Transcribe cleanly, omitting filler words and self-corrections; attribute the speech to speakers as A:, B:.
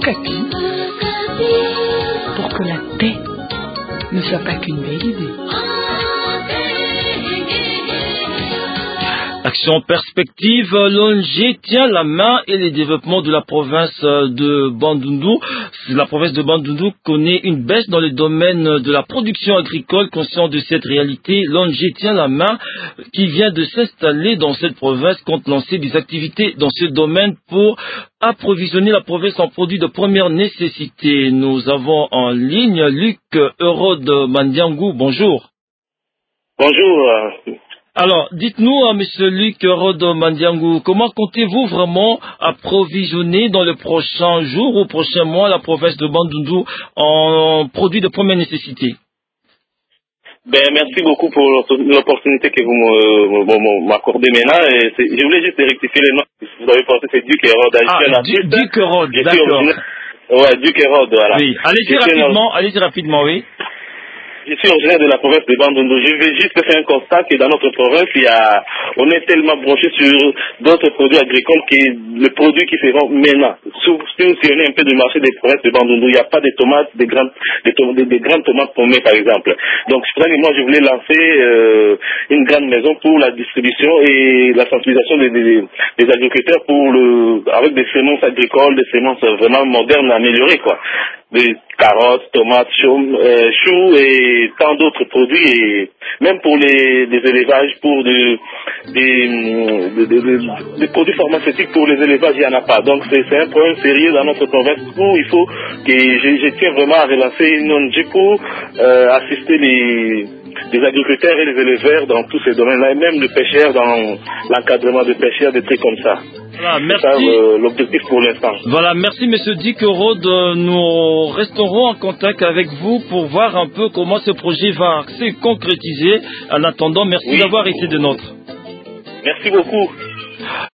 A: Okapi, pour que la paix ne soit pas qu'une belle idée.
B: Action perspective, l'ONG tient la main et le développement de la province de Bandundu. La province de Bandundu connaît une baisse dans le domaine de la production agricole. Conscient de cette réalité, l'ONG tient la main qui vient de s'installer dans cette province compte lancer des activités dans ce domaine pour approvisionner la province en produits de première nécessité. Nous avons en ligne Luc Hérode Mandiangou. Bonjour.
C: Bonjour.
B: Alors, dites-nous, Monsieur Luc Hérode Mandiangou, comment comptez-vous vraiment approvisionner dans le prochain jour ou prochain mois la province de Bandundu en produits de première nécessité?
C: Merci beaucoup pour l'opportunité que vous m'accordez maintenant. Et je voulais juste rectifier les noms. Vous avez pensé c'est Duc Hérode.
B: Duc Hérode, d'accord.
C: Ouais, Duc Hérode, voilà.
B: Oui, allez-y rapidement, oui.
C: Je suis originaire de la province de Bandundu. Je vais juste faire un constat que dans notre province, on est tellement branché sur d'autres produits agricoles que le produit qui se vend maintenant. Si on est un peu du marché des provinces de Bandundu, il n'y a pas de tomates, des grandes tomates pommées par exemple. Donc c'est pour ça que moi je voulais lancer une grande maison pour la distribution et la sensibilisation des agriculteurs avec des semences agricoles, des semences vraiment modernes améliorées quoi. Des carottes, tomates, choux et tant d'autres produits et même pour les élevages, pour des produits pharmaceutiques pour les élevages, il n'y en a pas. Donc c'est un problème sérieux dans notre province où il faut que je tiens vraiment à relancer une ONG pour assister les agriculteurs et les éleveurs dans tous ces domaines-là et même les pêcheurs dans l'encadrement des pêcheurs, des trucs comme ça.
B: Voilà, merci.
C: C'est ça l'objectif pour l'instant.
B: Voilà, merci Monsieur Duc Hérode. Nous resterons en contact avec vous pour voir un peu comment ce projet va se concrétiser. En attendant, merci d'avoir été de nôtre.
C: Merci beaucoup.